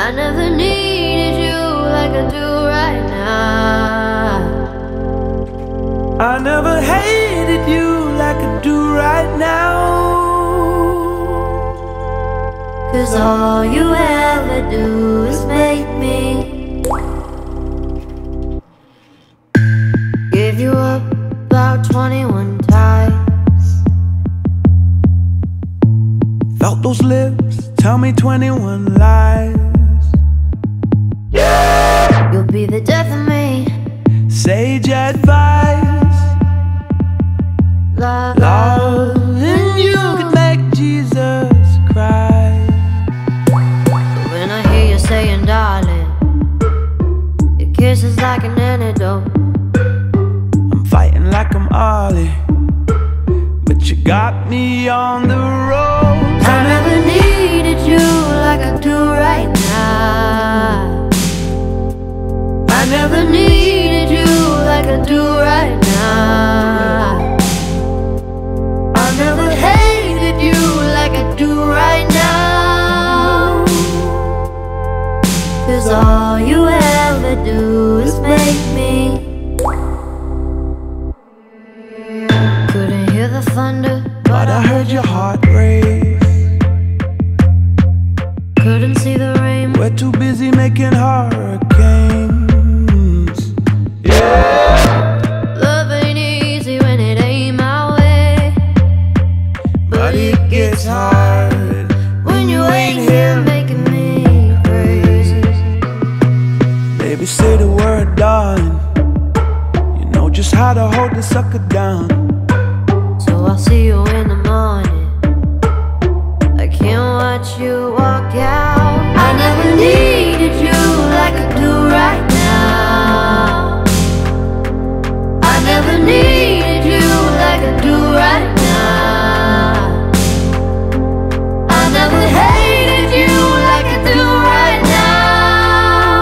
I never needed you like I do right now. I never hated you like I do right now. 'Cause all you ever do is make me give you up about 21 times. Felt those lips tell me 21 lies. You'll be the death of me. Sage advice. Love And you could make Jesus cry. when I hear you saying darling, your kiss is like an antidote. I'm fighting like I'm Ollie, but you got me on the road. I never needed you like I do right now. I never needed you like I do right now. I never hated you like I do right now. 'Cause all you ever do is make me. Couldn't hear the thunder, But I heard your heart race. couldn't see the rain. We're too busy making hurricanes. Yeah. Love ain't easy when it ain't my way, But it gets hard when you ain't here making me crazy. Baby, say the word, darling. You know just how to hold the sucker down. So I'll see you in the morning. I can't watch you walk out. I never needed you like I do right now. I never needed you like I do right now. I never hated you like I do right now.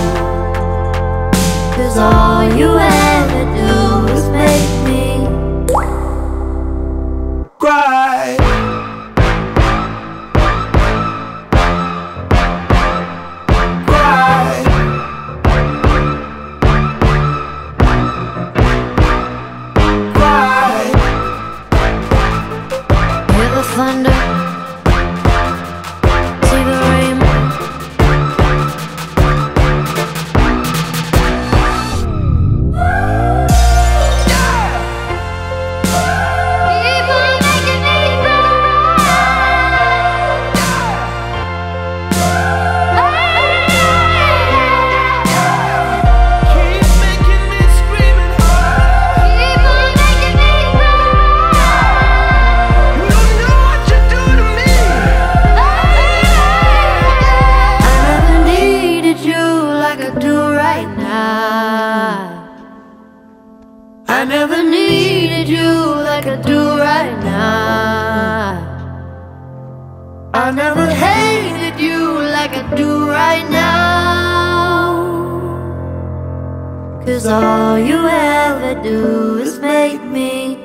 'Cause all you ever do is make me Cry. Cry. Cry. hear the thunder, see the rain. People making me Keep making me scream and holler. People making me You don't know what you do to me. I never needed you like I do right now. I never needed you like I do right now. I never hated you like I do right now. 'Cause all you ever do is make me